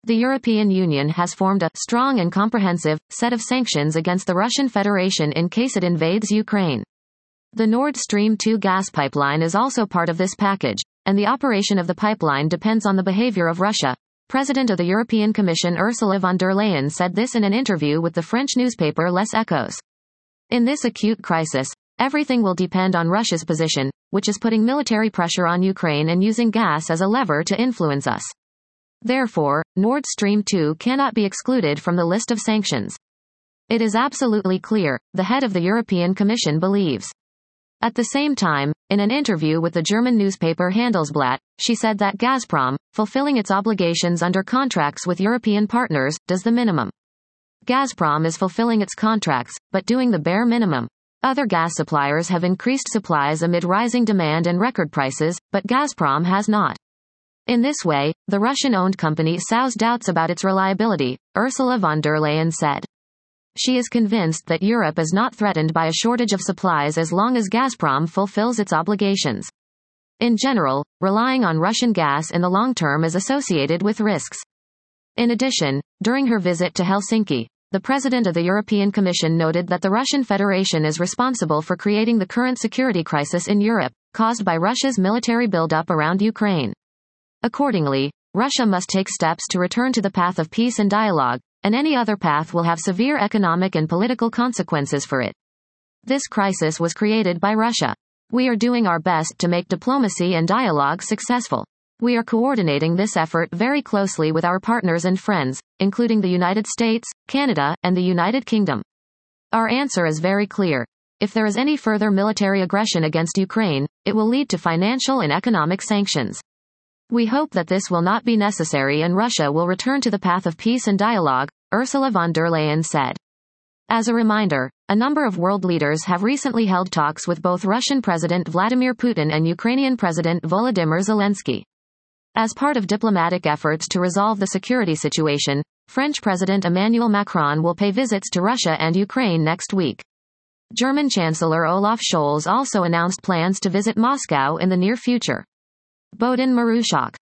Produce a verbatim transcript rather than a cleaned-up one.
The European Union has formed a strong and comprehensive set of sanctions against the Russian Federation in case it invades Ukraine. The Nord Stream two gas pipeline is also part of this package, and the operation of the pipeline depends on the behavior of Russia. President of the European Commission Ursula von der Leyen said this in an interview with the French newspaper Les Echos. In this acute crisis, everything will depend on Russia's position, which is putting military pressure on Ukraine and using gas as a lever to influence us. Therefore, Nord Stream two cannot be excluded from the list of sanctions. It is absolutely clear, the head of the European Commission believes. At the same time, in an interview with the German newspaper Handelsblatt, she said that Gazprom, fulfilling its obligations under contracts with European partners, does the minimum. Gazprom is fulfilling its contracts, but doing the bare minimum. Other gas suppliers have increased supplies amid rising demand and record prices, but Gazprom has not. In this way, the Russian-owned company sows doubts about its reliability, Ursula von der Leyen said. She is convinced that Europe is not threatened by a shortage of supplies as long as Gazprom fulfills its obligations. In general, relying on Russian gas in the long term is associated with risks. In addition, during her visit to Helsinki, the President of the European Commission noted that the Russian Federation is responsible for creating the current security crisis in Europe, caused by Russia's military buildup around Ukraine. Accordingly, Russia must take steps to return to the path of peace and dialogue, and any other path will have severe economic and political consequences for it. This crisis was created by Russia. We are doing our best to make diplomacy and dialogue successful. We are coordinating this effort very closely with our partners and friends, including the United States, Canada, and the United Kingdom. Our answer is very clear. If there is any further military aggression against Ukraine, it will lead to financial and economic sanctions. We hope that this will not be necessary and Russia will return to the path of peace and dialogue, Ursula von der Leyen said. As a reminder, a number of world leaders have recently held talks with both Russian President Vladimir Putin and Ukrainian President Volodymyr Zelensky. As part of diplomatic efforts to resolve the security situation, French President Emmanuel Macron will pay visits to Russia and Ukraine next week. German Chancellor Olaf Scholz also announced plans to visit Moscow in the near future. Bodin Marushak.